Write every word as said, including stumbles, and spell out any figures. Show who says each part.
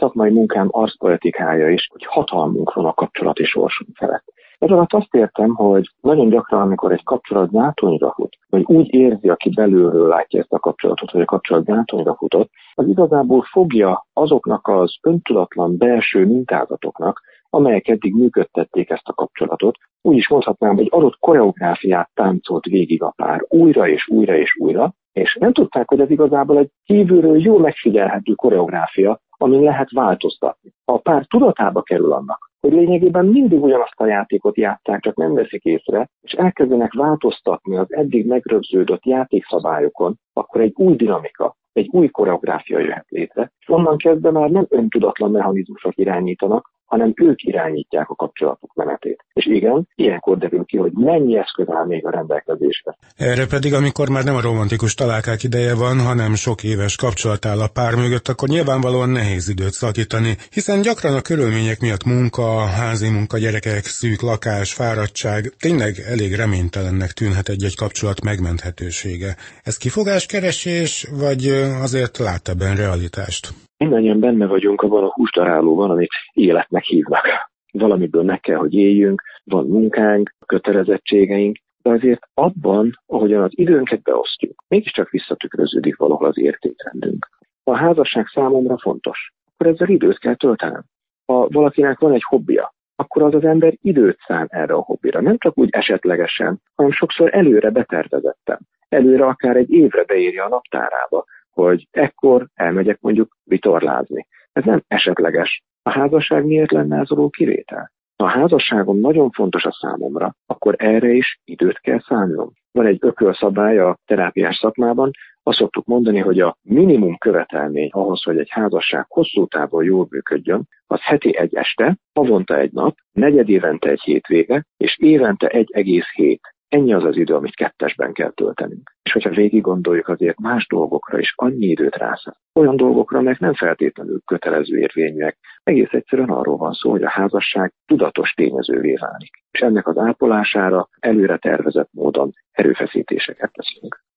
Speaker 1: szakmai munkám arszpolitikája is, hogy hatalmunk van a kapcsolati sorsunk felett. Ez alatt azt értem, hogy nagyon gyakran, amikor egy kapcsolat zátonyra fut, vagy úgy érzi, aki belülről látja ezt a kapcsolatot, hogy a kapcsolat zátonyra futott, az igazából fogja azoknak az öntudatlan belső mintázatoknak, amelyek eddig működtették ezt a kapcsolatot. Úgy is mondhatnám, hogy adott koreográfiát táncolt végig a pár újra és újra és újra, és nem tudták, hogy ez igazából egy kívülről jól megfigyelhető koreográfia, amin lehet változtatni. Ha a pár tudatába kerül annak, hogy lényegében mindig ugyanazt a játékot játsszák, csak nem veszik észre, és elkezdenek változtatni az eddig megrögződött játékszabályokon, akkor egy új dinamika, egy új koreográfia jöhet létre, és onnan kezdve már nem öntudatlan mechanizmusok irányítanak, hanem ők irányítják a kapcsolatok menetét. És igen, ilyenkor derül ki, hogy mennyi eszköz áll még a rendelkezésre.
Speaker 2: Erre pedig, amikor már nem a romantikus találkák ideje van, hanem sok éves kapcsolat áll a pár mögött, akkor nyilvánvalóan nehéz időt szakítani, hiszen gyakran a körülmények miatt munka, házi munka, gyerekek, szűk lakás, fáradtság, tényleg elég reménytelennek tűnhet egy-egy kapcsolat megmenthetősége. Ez kifogáskeresés, vagy azért lát ebben realitást?
Speaker 1: Mindannyian benne vagyunk abban a húsdarálóban, amit életnek hívnak. Valamiből meg kell, hogy éljünk, van munkánk, kötelezettségeink, de azért abban, ahogyan az időnket beosztjuk, mégiscsak visszatükröződik valahol az értékrendünk. Ha a házasság számomra fontos, akkor ezzel időt kell töltenem. Ha valakinek van egy hobbija, akkor az az ember időt szán erre a hobbira. Nem csak úgy esetlegesen, hanem sokszor előre betervezettem. Előre akár egy évre beírja a naptárába, hogy ekkor elmegyek mondjuk vitorlázni. Ez nem esetleges. A házasság miért lenne ez alól kivétel? Ha a házasságom nagyon fontos a számomra, akkor erre is időt kell szánnom. Van egy ökölszabály a terápiás szakmában, azt szoktuk mondani, hogy a minimum követelmény ahhoz, hogy egy házasság hosszú távon jól működjön, az heti egy este, havonta egy nap, negyed évente egy hétvége, és évente egy egész hét. Ennyi az az idő, amit kettesben kell töltenünk. És hogyha végig gondoljuk, azért más dolgokra is annyi időt rászán. Olyan dolgokra, amelyek nem feltétlenül kötelező érvényűek. Egész egyszerűen arról van szó, hogy a házasság tudatos tényezővé válik. És ennek az ápolására előre tervezett módon erőfeszítéseket teszünk.